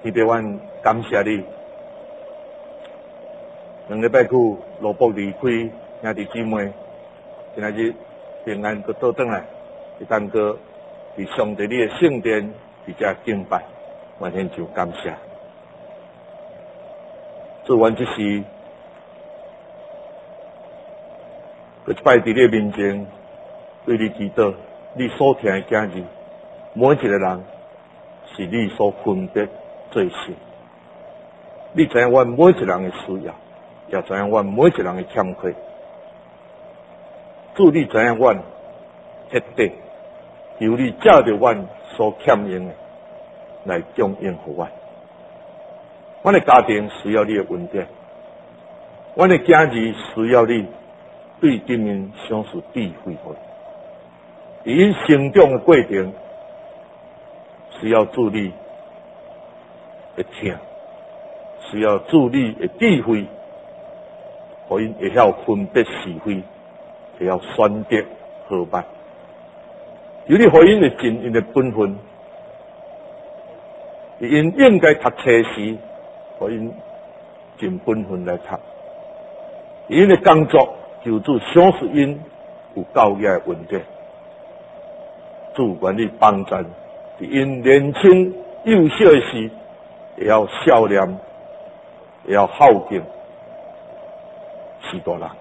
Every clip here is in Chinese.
天父，阮感谢你。2礼拜久，罗卜离开兄弟姊妹，今仔日平安搁倒转来，会当搁伫上帝你的圣殿伫遮敬拜，完全就感谢。做完这事，搁一摆伫你的面前，对你祈祷，你所听的囝儿，每一个人是你所分别做成。你知影阮每一个人的需要，也知影阮每一个人的欠缺。主，你知影阮迄底，由你借着阮所欠用的来供应互阮。阮的家庭需要你的恩典，阮的囝儿需要你对今面赏赐智慧互伊。因成长的过程需要助力的听，需要助力的智慧，互因会晓分别是非，会晓选择好歹。由你互因会尽因的本分，因应该读册时，互因尽本分来读。因的工作求主赏赐因有教育的恩典。主愿你帮助，因年轻幼小的时，会晓少年，会晓孝敬是大人。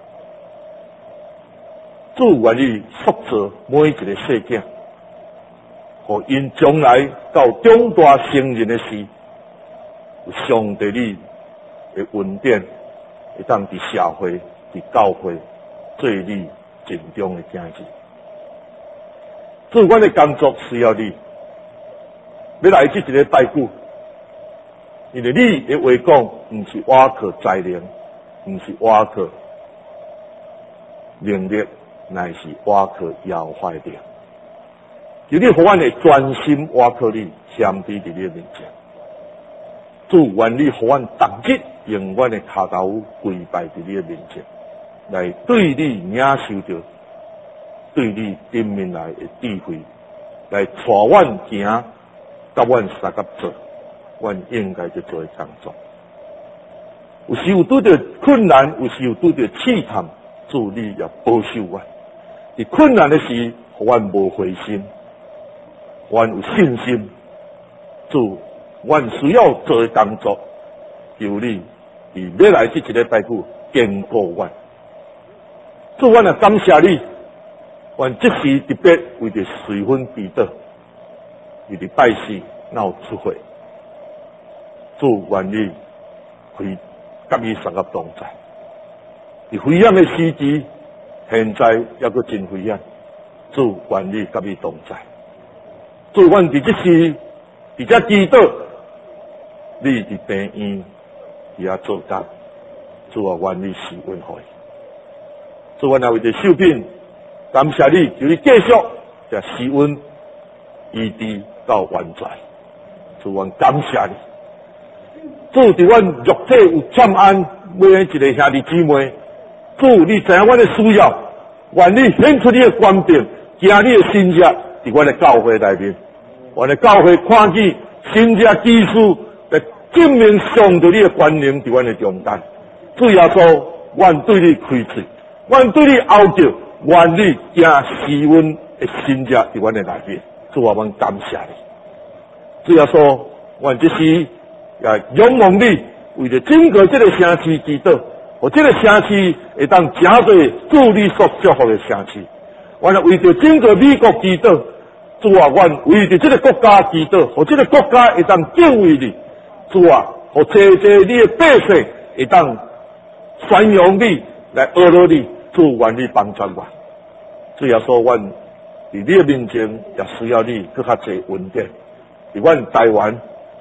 主愿你塑造每一个细囝，互因将来到长大成人的时，有上帝你的恩典，会当伫社会、伫教会做你尽忠的囝儿。主，阮的工作需要你，要来这一个拜久，因为你的话讲，毋是瓦靠才能，毋是瓦靠能力，乃是瓦靠耶和华的灵。求你互阮会专心瓦靠你，谦卑伫你的面前。主，愿你互阮逐日用阮的骹头跪拜伫你的面前，来对你领受着对你顶面来的智慧，来带阮行，甲阮三甲做，阮应该去做的工作。有时有拄着困难，有时有拄着试探，主你也保守阮。伫困难的时，互阮无灰心，阮有信心。主，阮需要做的工作，求你伫要来这一个拜久坚固阮。主，阮也感谢你。阮这时特别为着水分祈祷，为着拜四哪有出会，主愿你开甲伊三个同在。伫危险的时期，现在还阁真危险，主愿你甲伊同在。主，阮伫这时伫遮祈祷，你伫病院伫遐做工，主啊，愿你施恩互伊。主，阮也为着受病。感谢你，求你继续将施恩医治到完全。主，阮感谢你。主，伫阮肉体有欠安，每一个兄弟姊妹，主，你知影阮的需要，愿你显出你的权柄，行你的心意伫阮的教会内面。阮的教会看见新者技术来证明上帝你的权能伫阮的中间。主耶稣，阮对你开嘴，阮对你哀叫。愿你行施恩的心者伫阮的内面，主啊，阮感谢你。主耶稣，阮这时也仰望你，为着整个这个城市祈祷，互这个城市会当真侪主你所祝福的城市。阮也为着整个美国祈祷，主啊，阮为着这个国家祈祷，互这个国家会当敬畏你。主啊，互济济你的百姓会当宣扬你，来学了你。主，愿你帮助我。主耶稣，阮伫你的面前也需要你更较侪恩典。伫阮台湾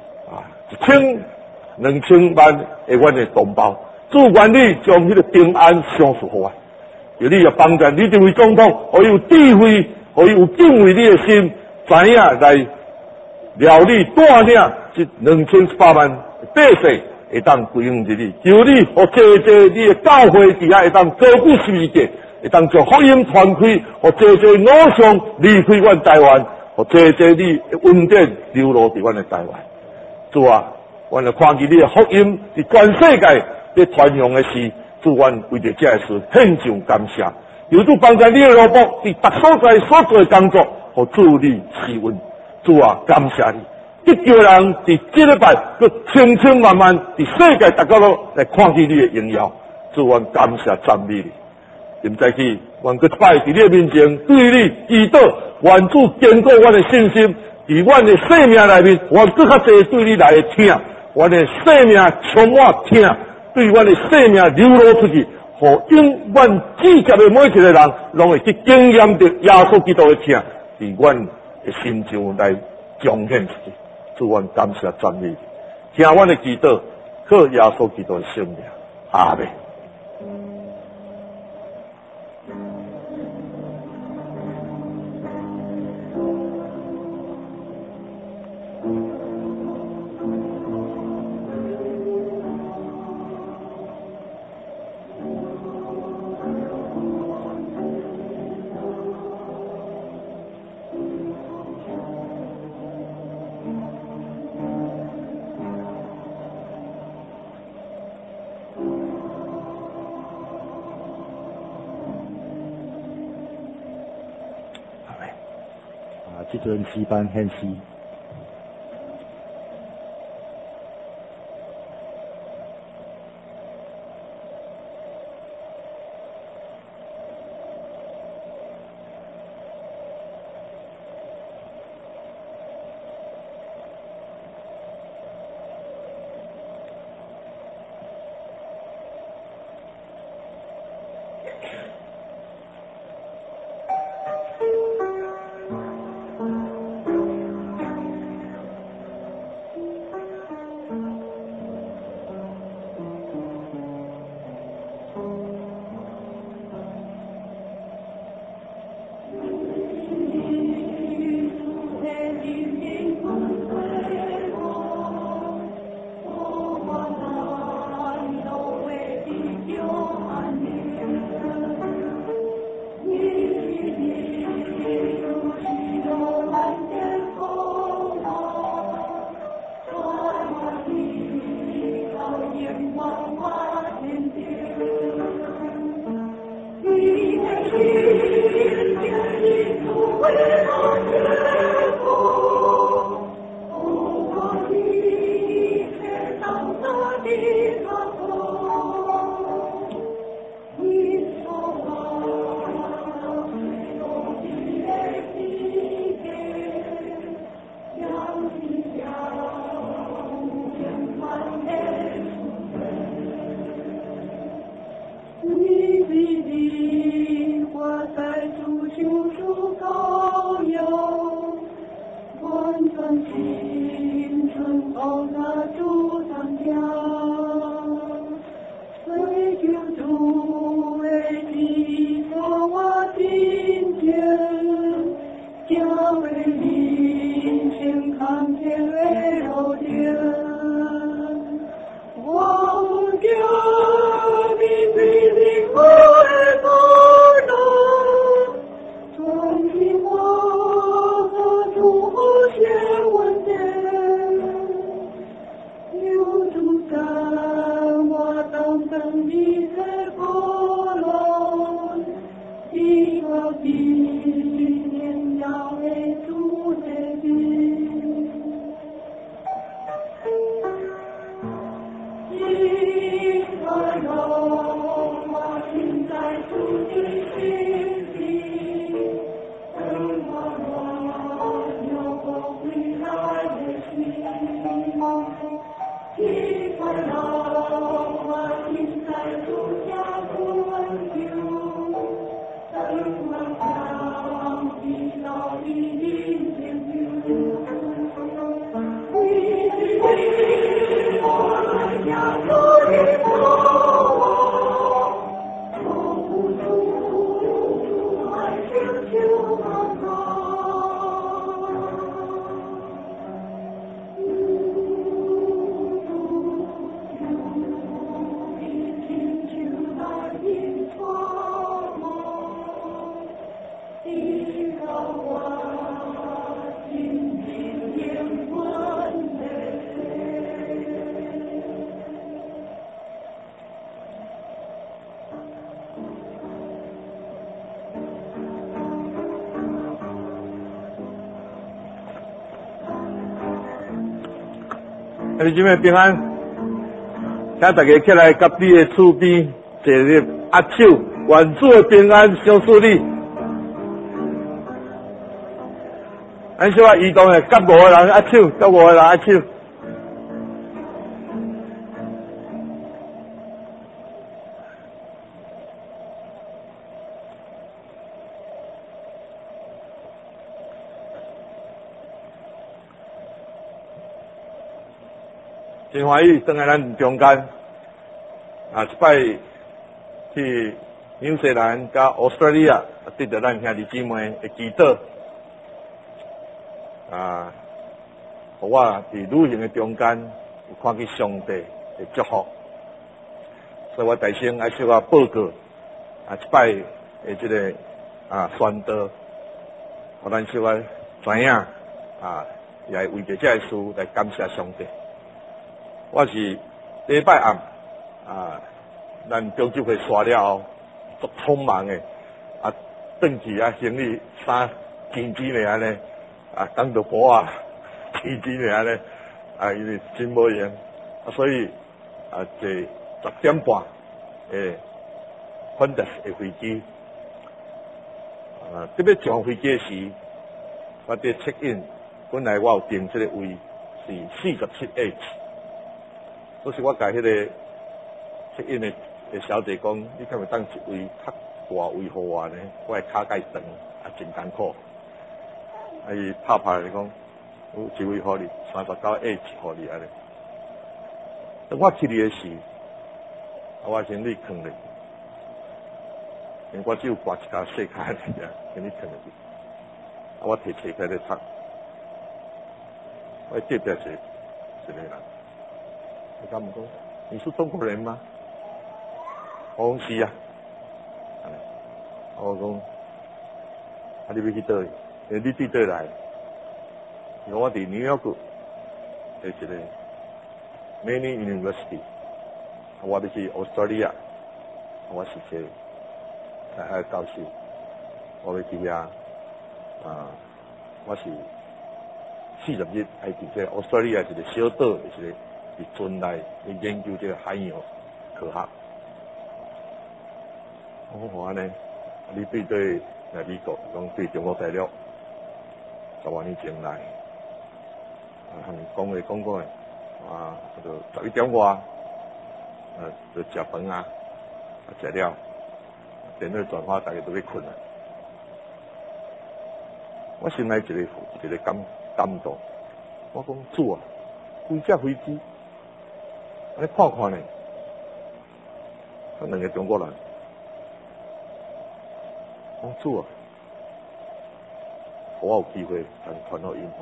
1000、2000万的阮的同胞，主，愿你将迄个平安赏赐互我。求你也帮助你这位总统，互伊有智慧，互伊有敬畏你的心，知影来了你带领这2800万百姓。会当归向着你，求你互济济你的教会伫遐会当高举十字架，会当将福音传开，互济济偶像离开阮台湾，互济济你的恩典流落伫阮的台湾。主啊， 愿来看见你的福音伫全世界咧传扬的是，主愿为着这事献上感谢。由主帮助你的罗卜伫各所在所做的工作，互主你施恩。主啊，感谢你！得救人伫这礼拜，佮千千万万伫世界各角落来看见你的荣耀。主愿感谢赞美你。现在起，愿佮一摆伫你的面前对你祈祷，愿主坚固阮的信心，伫阮的生命内面，我更较侪对你来听，阮的生命充满听，对阮的生命流露出去，互永远指接的每一个人，拢会去经验着耶稣基督的听，伫阮的心上来彰显出去。主愿感谢赞美你，听阮的祈祷，靠耶稣基督的圣名，阿门。 这阵诗班献诗。 你今日平安，请大家起来，甲你的厝边坐咧握手，愿主的平安相助你。咱小可移动的，甲5个人握手，甲5个人握手。真欢喜，转来咱中间啊！一摆去纽西兰甲 Australia 得到咱兄弟姊妹的祈祷啊！互我伫旅行的中间有看见上帝的祝福，所以我大声爱小可报告啊！一摆的这个宣导，互咱小可知影啊，也为着这个事来感谢上帝。我是礼拜暗咱中秋会刷了后，足匆忙的转去行李衫紧紧的安尼当着薄紧紧的安尼因为真无闲所以坐10点半返的飞机特别上飞机时，我伫 check in， 本来我有订这个位是47H。所以我甲迄个check in的小姐讲，你敢会当一位较大位互我呢？我的骹介长真艰苦。伊拍拍来讲，有一位互你39H互你安尼。当我去你的时，我行李放咧，因为我只有挂一架细卡尔，行李放咧。我摕册开咧读，我隔壁一个人。你敢不讲你是中国人吗？我讲是啊。我讲你要去倒？你伫倒来？伊讲我伫纽约的一个 Many University， 我要去 Australia， 我是一个教授，我要去遐我是40日爱伫这 Australia 一个小岛，一个。伫船内去研究这个海洋科学。我讲安尼，你对来美国，讲对中国大陆10多年前来，讲话就11点外，就食饭食了，电脑转发大家都要困啊。我心内一个感动，我讲主啊，规架飞机。你看看呢，2个中国人，讲主啊，我有机会通传到英国，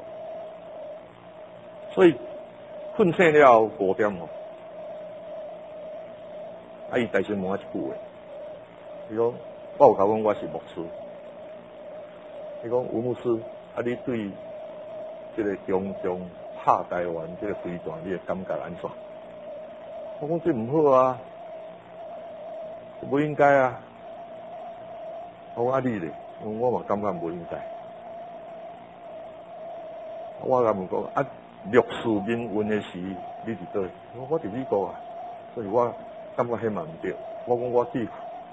所以困醒了5点伊大声问我一句话，伊讲我有甲讲我是牧师，伊讲吴牧师，你对这个中共拍台湾这个飞弹，你的感觉安怎？我讲这唔好啊，不应该啊。我讲你咧，我嘛感觉不应该。我甲问讲历史命运的时，你伫倒？我伫美国啊，所以我感觉迄嘛唔对。我讲我去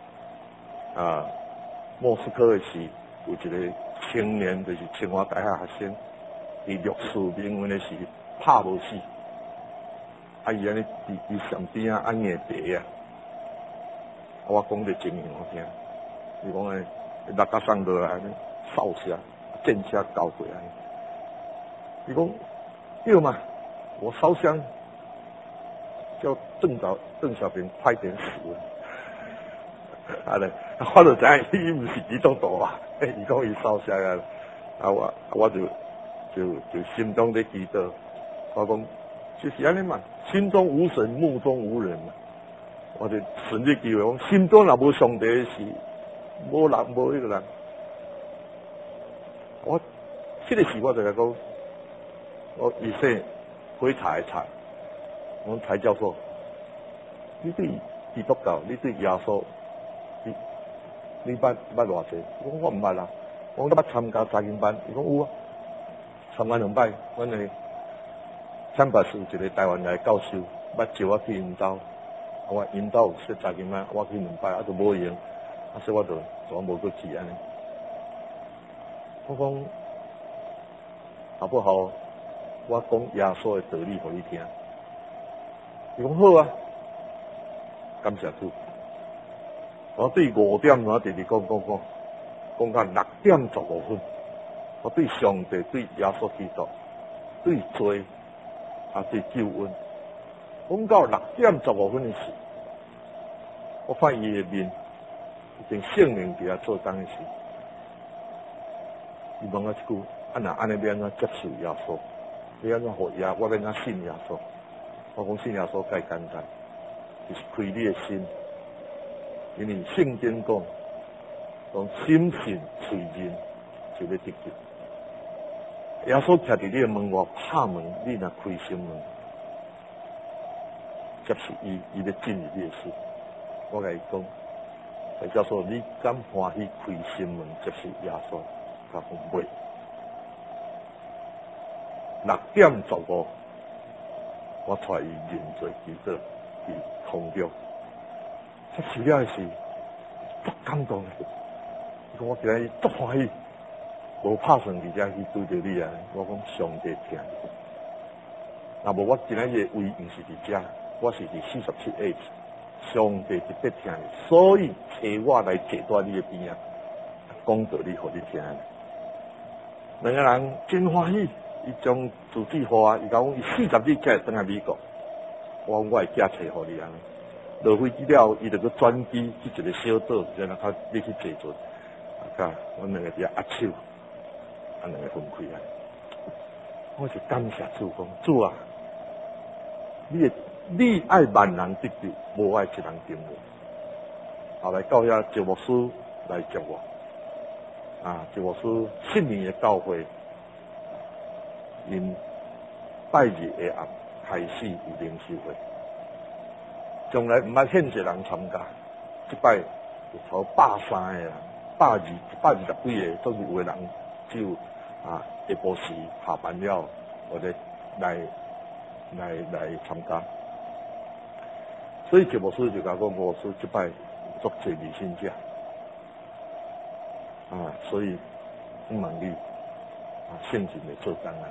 莫斯科的时，有一个青年，就是清华大学学生，伫历史命运的时拍无死。伊安尼伫上边安硬地我讲个情形我听，伊讲诶，六甲送落来安尼，扫射、箭车交过安尼。伊讲对嘛，我烧香叫邓小平快点死。尼，我就知伊毋是基督徒啊，伊讲伊烧香我就心中咧祈祷，我讲。就是安尼嘛，心中无神，目中无人嘛。我就顺着机会讲，心中若无上帝的事，无人无迄个人。我这个时我就来讲，我以前会查一查，我讲蔡教授，你对基督教，你对耶稣，你捌偌济？我唔捌啦，我捌参加查经班，伊讲有啊，参加2摆，阮诶坦白说，一个台湾来教授，捌招我去因兜，我因兜有说查囡仔，我去2摆，都无用，所以我就无去去安尼。我讲好不好？我讲耶稣的道理给你听。伊讲好啊，感谢主。我对5点我直直讲到6点15分，我对上帝、对耶稣基督、对罪对救恩，讲到6点15分的时，我看伊的面已经圣灵伫遐做工的时，伊问我一句：若安尼要安怎接受耶稣？要安怎互耶？我要安怎信耶稣？我讲信耶稣介简单，就是开你的心，因为圣经讲心信嘴认就要得救。耶稣徛伫你的门外拍门，你若开心门，接受伊要进入你的心。我甲伊讲，叫做你敢欢喜开心门接受耶稣？他讲袂。6点15，我带伊认罪基督，伊空中接受了的是足感动的。伊讲我今日足欢喜，无拍算伫遮去拄着你啊！我讲上帝听，若无我今日的位毋是伫遮，我是伫47A，上帝特别听你，所以找我来坐在你的边啊，讲道理互你听。两个人真欢喜。伊将住址互我，伊甲我讲伊40日才会转来美国。我讲我会寄册互你安尼。落飞机了，伊就去转机去一个小岛，然后你去坐船，甲阮两个伫遐握手，两个分开啊。我是感谢主讲，主啊，你爱万人得救，无爱一人沉沦。后来到遐赵牧师来接我，赵牧师信年的教会。因拜日的暗开始有灵修会，从来毋捌限制人参加，即摆有超130个人，120几个，总是有的人只有下晡时下班了，或者来参加。所以节目师就甲我牧师即摆做侪离心者，所以希望你圣经的做工啊。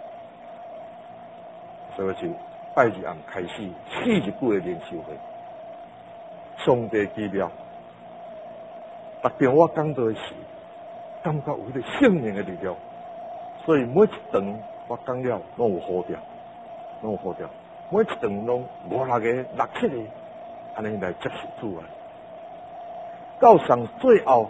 所以就拜日暗开始40几个灵修会，上帝奇妙。特别我讲到的是，感觉有迄个圣灵的力量，所以每一段我讲了，拢有好调，每一段拢5、6个、6、7个，安尼来接受主啊。到上最后，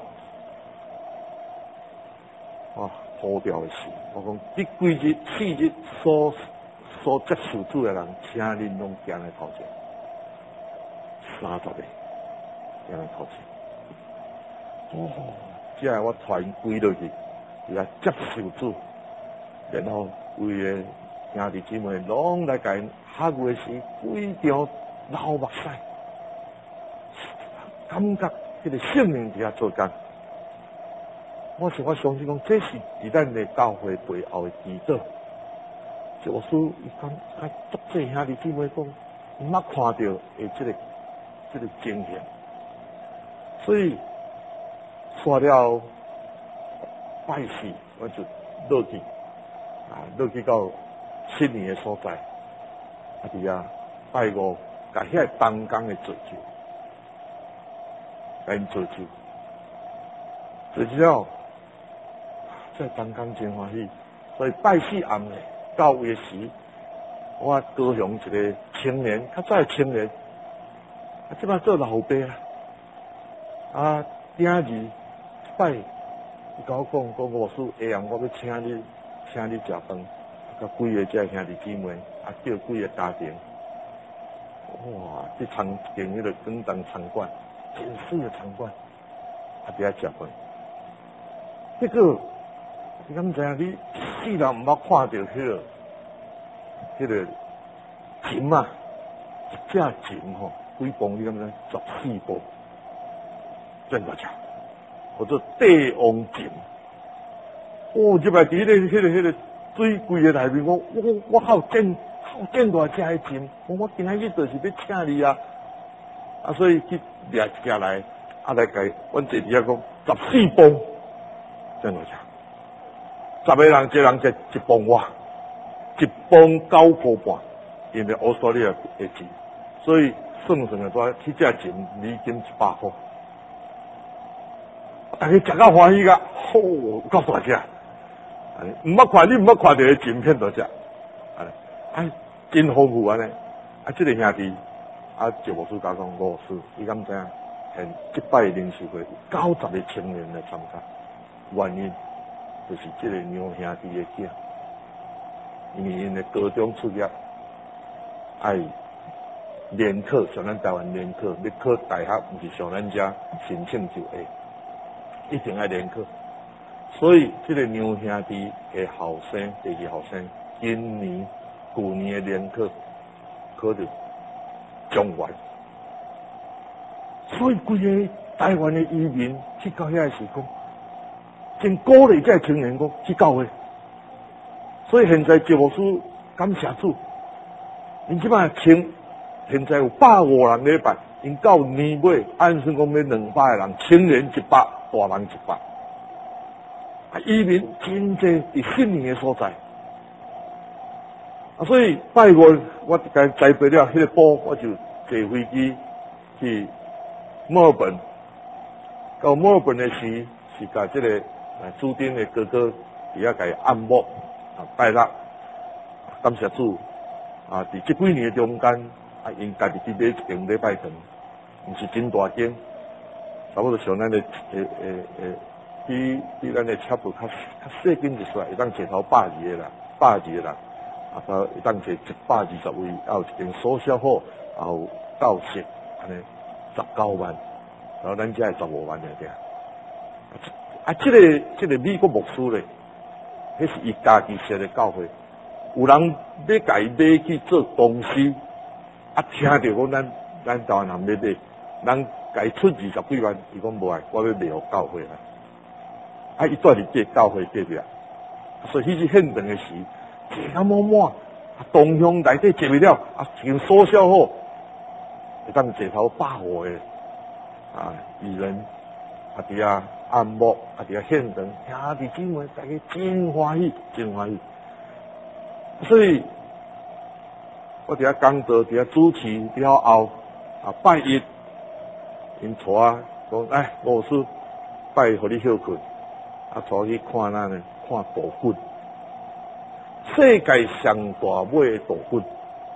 好调的是，我讲这几日4日所接受主的人，请恁拢行来头前，30个行来头前。这下我带因归落去，来接受主，然后为个兄弟姊妹拢来甲因下月时，规条流目屎，感觉迄个圣灵伫遐做工。我相信讲，这是伫咱的教会背后的基督。我说，伊讲，足济兄弟姊妹讲，毋捌看到的这个经验，所以刷了拜四，我就落去到悉尼的所在，伫遐拜5，甲遐东港的做酒，甲因做酒了，在东港真欢喜，所以拜四暗的。到位时，我高雄一个青年，较早青年，即摆做老爸顶日摆，伊甲我讲牧师，下暗我要请你食饭，甲几个这兄弟姊妹，叫几个家庭，哇！去参进迄个广东餐馆，真水的餐馆，伫遐食饭。结果，你敢知影？你世人毋捌看到迄个锦啊，一只锦吼，几磅？你敢知？14磅，真大只，叫做帝王锦。入来伫迄个水柜的内面，我好见大只的针，我今仔日就是要请你啊！啊，所以去掠一只来，来甲阮坐底下讲14磅，真大只，10个人一个人一磅外，1磅9块半，因为澳大利亚的钱，所以算的多，去只钱美金100块。大家食到欢喜个，够大只！唔捌看，你唔捌看到的真片大只，真丰富安尼。这个兄弟，赵牧师甲讲，吴老师，伊敢知影？这摆领袖会有90个青年来参加，原因就是这个娘兄弟的囝，因为因的高中出业，爱联考，像咱台湾联考，要考大学，唔是像咱遮申请就会。一定要联考，所以这个娘兄弟的后生，第二后生，去年的联考考到状元，所以规个台湾的移民去到遐个时讲，真鼓励这青年讲去教会。所以现在赵牧师感谢主，因即摆现在有150人礼拜，因到年尾按算讲要200个人，青年100。大人100，移民真济伫悉尼的所在，所以拜五我该栽培了迄个宝，我就坐飞机去墨尔本。到墨尔本的时，是甲这个朱丁的哥哥伫遐甲伊按摩拜六，感谢主伫这几年的中间，因家己去买一间礼拜堂，毋是真大间。差不多像咱的比咱的车步较细间一撮，会当坐头120个人，120个人，会当坐120位，还有一间所小好，还有教室，安尼19万，然后咱遮系15万尔点。这个美国牧师咧，迄是伊家己设的教会，有人要甲伊买去做东西，听到讲咱台湾人要买，人。该出20几万，伊讲无爱，我要卖互教会啦。伊住伫这教会隔壁，所以迄是现场的时，坐到满满，同乡内底坐不了，一间所小好，会当坐头150个艺人，伫遐按摩，伫遐现场，兄弟姊妹大家真欢喜，真欢喜。所以，我伫遐讲道，伫遐主持了后，拜一。因带讲，吴老师拜互你休困，带去看咱呢，看杜鹃，世界上大尾的杜鹃，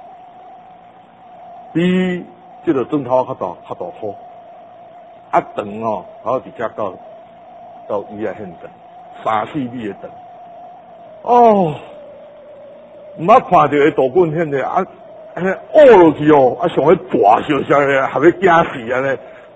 比这个砖头较大颗，长哦，好直接到伊个现场，3-4米的长，哦，毋捌看到的杜鹃现在安尼凹落去哦，上迄大小小的，还要惊死安尼。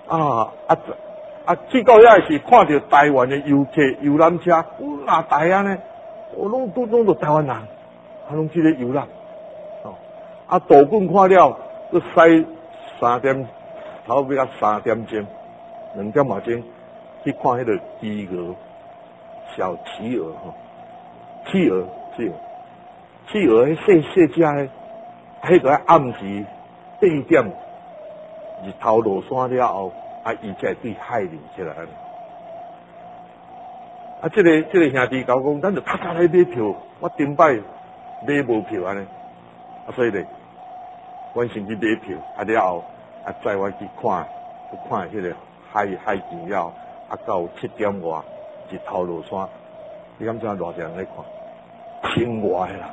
去到遐是看到台湾的游客游览车，台安呢，拢到台湾人，拢去咧游览。杜鹃看了，佮驶3点，差不多3点钟，2点钟去看迄个企鹅，小企鹅企鹅，迄细只的，迄个暗时8点。日头落山了后，伊才对海面起来。这个兄弟甲我讲，咱就较早来买票，我顶摆买无票安尼，所以咧，我先去买票，了后，载我去看迄个海景了，到7点外，日头落山，你敢知偌侪人来看？1000外的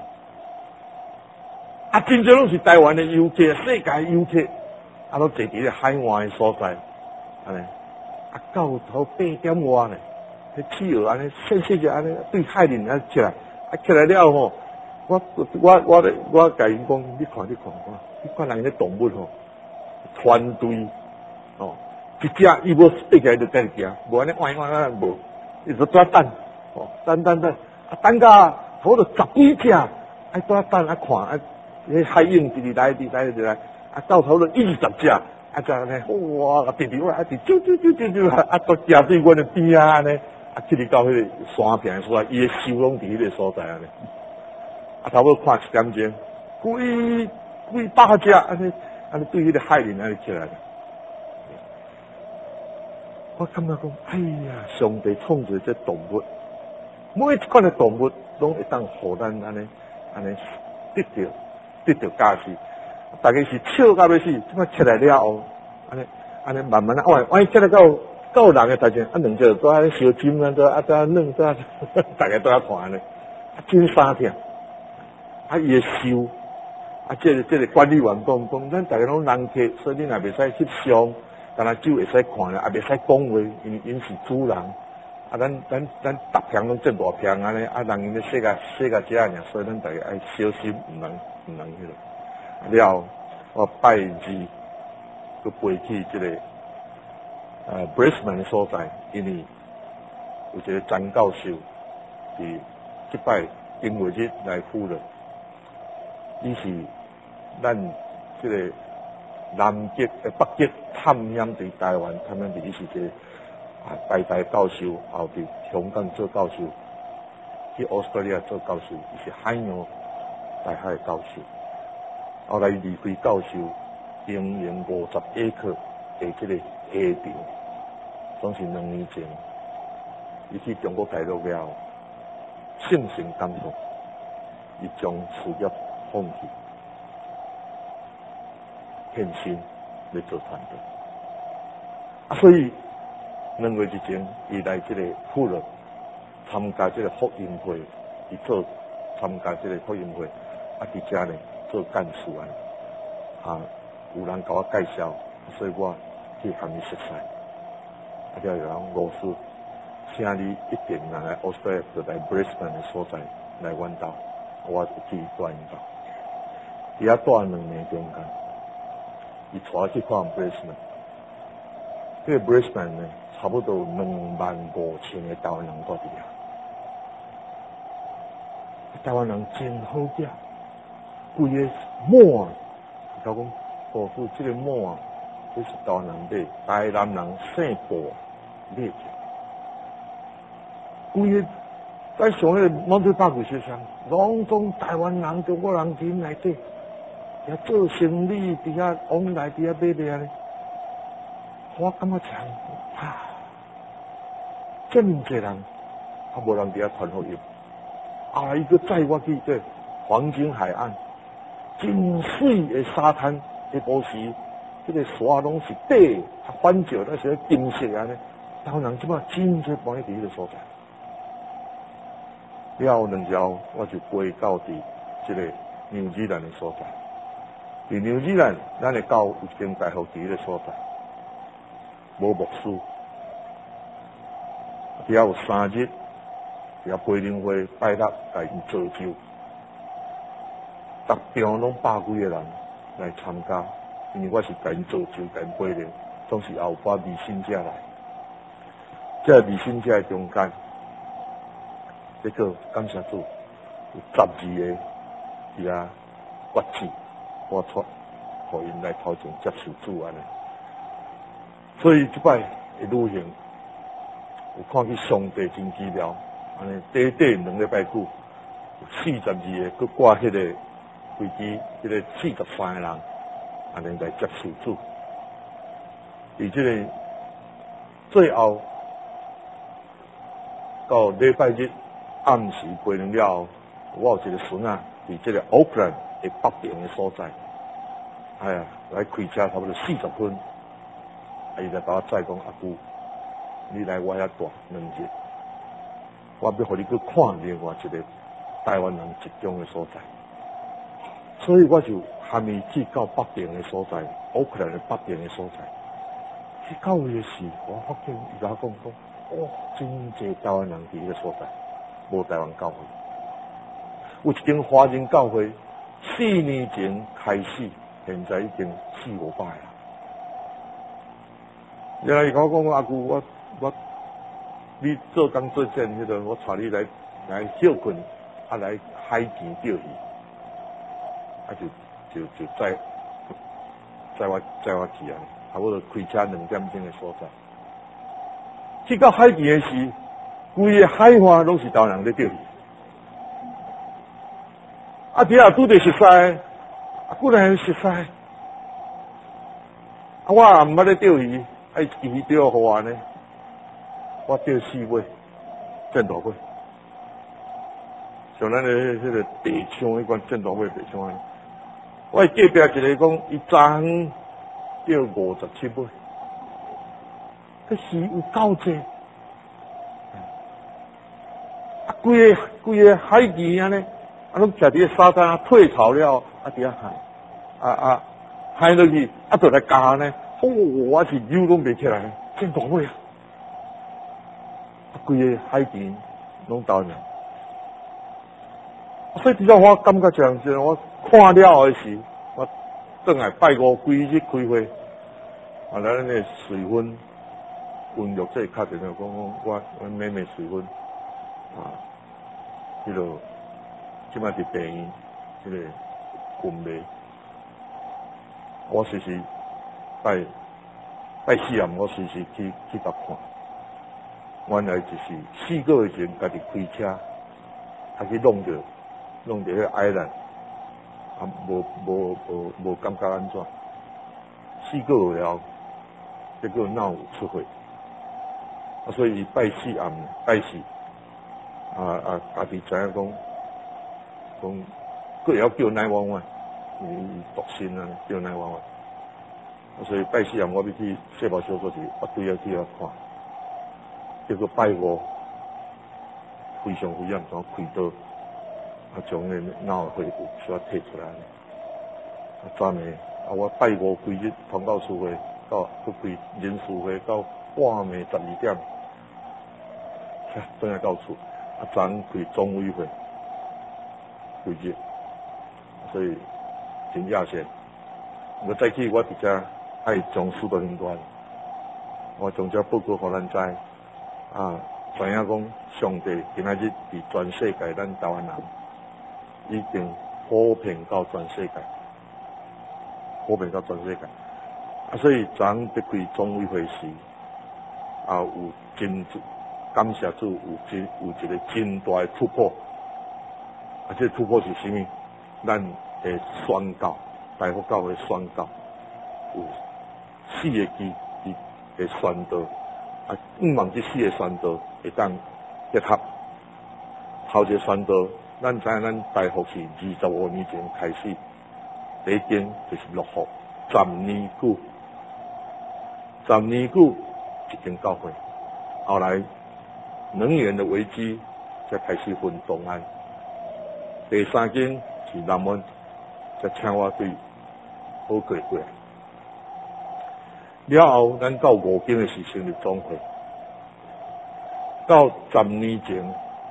人，真侪拢是台湾的游客，世界游客。都坐伫咧海岸的所在，安尼，到头8点外呢，迄企鹅安尼细只安尼对海面起来，起来了吼，我甲因讲，你看人迄动物吼，团队哦，一只伊要爬起来就跟行，无安尼无，伊就在等，等甲差不多10几只，在等看，迄海鹰直来。到头了20只，就安尼，哇！直我啾，都行对阮的边安尼，去到迄个山坪所在，伊的收拢伫迄个所在安尼，差不多看7点钟， 几百只安尼对迄个海面安尼起来了。我感觉讲，哎呀，上帝创造这动物，每一款的动物拢会当互咱安尼得到价值。大家是笑到要死，即摆起来了后，安尼慢慢万一起来到人的大家，两只都安尼烧金啊，都嫩都大家都要看咧，真傻点，伊会收。这个管理员讲，咱大家拢人客，所以你也袂使翕相，干那酒会使看咧，也袂使讲话，因是主人。咱逐片拢真大片安尼，人因咧世界遮尔，所以咱大家爱小心，唔能迄个。了，我拜二去飞去这个Brisbane 的所在，因为有一个詹教授伫即摆因为日来赴了。伊是咱这个南极北极探险伫台湾探险伊是一个大教授，后伫香港做教授，去澳大利亚做教授，伊是海洋大海的教授。后来离开教授，经营50英克的这个虾场，总是2年前，伊去中国大陆了后，性情感动，伊将事业放弃，献身来做团队。所以2月之前，伊来这个富乐参加这个福音会，伊参加这个福音会，伫遮呢做干事有人甲我介绍，所以我去和伊熟悉。了有人老师，请你一定来澳大利亚来 Brisbane 的所在来阮兜，我就去住因兜。伫遐住2年中间，伊带我去看 Brisbane。这个 Brisbane 呢，差不多25000个台湾人住伫遐。台湾人真好食，规个满，甲讲，师傅，这个满，这是台湾人买，台南人姓布买起，规个在上迄个Monterey学校，拢讲台湾人中国人伫内底，遐做生意，伫遐往来，伫遐买咧咧。我感觉这么多人，无人伫遐传福音。伊个载我去这黄金海岸，真水的沙滩，下晡时，这个沙拢是白，反照那些金色安尼。台湾人即摆真侪搬去伫迄个所在。了后2日后，我就飞到伫这个纽西兰的所在。伫纽西兰，咱的教有一间大学伫迄个所在，无牧师，伫遐有3日。也培灵会拜六来做酒，逐场拢100几个人来参加，因为我是甲因做酒，甲因培灵，总是也有把微信者来。这微信者的中间，这个感谢主，有12个伫遐决志，我出，互因来头前接受主安尼。所以即摆的旅行，有看见上帝真奇妙。安尼短2礼拜久，42个，佮挂迄个飞机，迄个43个人，安尼来接受主。伫这个最后到礼拜日暗时归零了后，我有一个孙仔伫这个 Auckland 的北边的所在，哎呀，来开车差不多40分，伊来把我载讲阿姑，你来我遐住2日。我要互你去看另外一个台湾人集中的所在，所以我就含伊去到北边的所在，奥克兰的北边的所在。去到位的时，我发现伊甲我讲，真侪台湾人伫迄个所在，无台湾教会。有一间华人教会，4年前开始，现在已经400-500了。原来伊甲我讲，阿姑，我。你做工做正迄个，我带你来休困，来海边钓鱼，就载我去啊，差不多开车2点钟的所在。去到海边的时，规个海岸拢是台湾人在钓鱼。伫遐拄着熟悉， 本来熟悉，我也毋捌咧钓鱼，爱鱼钓好玩呢。我钓4尾，真大尾。像咱迄个白枪迄款真大尾白枪安尼。我隔壁一个讲，伊昨昏钓57尾，迄鱼有够济。规个海鱼安尼，拢徛伫个沙滩啊，退潮了，伫遐海，海落去，就来夹呢。我是游拢袂起来，真大尾啊！规个海鱼拢到呢。所以，我感觉这样子，我看了后时，我转来拜5规日开会，咱个水分温浴这敲电话讲，我妹妹水分迄落即摆伫病院，迄个昏迷，我随时拜4暗，我随时去甲看。原来就是4个月前，家己开车，去弄着迄个矮兰，无感觉安怎？4个月了，结果脑有出血，所以伊拜4暗，拜4，家己知影讲，佫要叫911，独身啊，叫911。所以拜4暗，我要去细胞小组时，我对要去遐看。结果拜5非常严重，开刀，将那脑血有需要摕出来。昨暝我拜5规日通到厝会，到去开人事会到半暝12点，转来到厝。昨昏开总委会，规日，所以真野线。我再去，我直接爱将司法警官，我将这报告互咱知。知影讲上帝今仔日伫全世界，咱台湾人已经普遍到全世界，所以昨昏要开总委会时，有真感谢主有一个真大的突破。这突破是啥物？咱会宣告，台福教会宣告有4个基的宣道。毋望这4个宣道会当结合。头一个宣道，咱知影咱台福是25年前开始，第一间就是乐福，10年久一间教会。后来能源的危机才开始分东岸。第3间是南湾，才请我对好过过来。了后，咱到5间的是成立总会。到10年前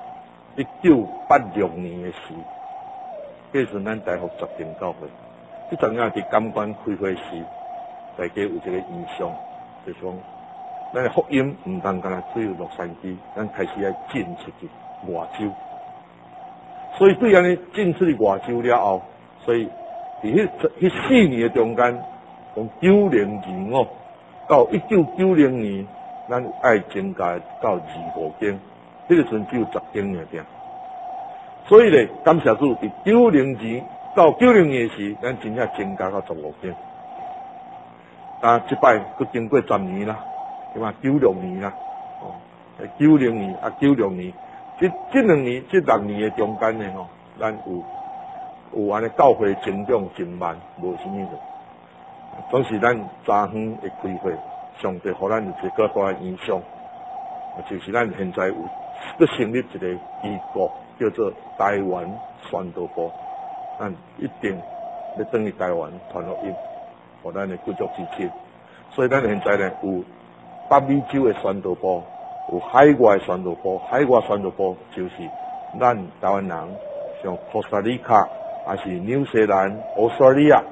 ，1986年的时，迄时咱台福10间教会。这阵啊，伫感官开会时，大家有一个印象，就是讲，咱的福音唔单单只有洛杉矶，咱开始要进出去外州。所以对安尼进出去外州了后，所以伫迄4年的中间，从9025到1990年，咱爱增加到25间，迄个阵只有10间尔定。所以咧，感谢主，伫90年到90年时，咱真正增加到15间。即摆佫经过10年啦，对嘛？96年啦，90年96年，这2年这6年的中间呢咱有安尼教会增长真慢，无啥物的。总是咱昨昏的开会，上帝互咱有一个大的影响，就是咱现在有成立一个机构，叫做台湾宣道部，咱一定要转去台湾传福音，互咱的继续支持。所以咱现在呢有北美洲的宣道部，有海外的宣道部。海外宣道部就是咱台湾人，像哥斯达黎卡，还是纽西兰、澳大利亚，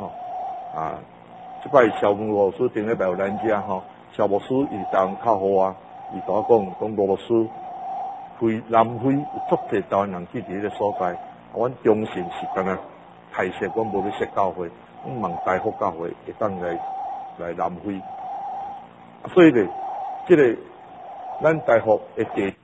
这摆肖牧师顶礼拜有咱遮肖牧师伊台湾较好啊，伊甲我讲罗牧师开南非有足侪台湾人去伫迄个所在，阮中心是干那太设，阮无要设教会，阮望台福教会会当来南非，所以咧，这个咱台福的地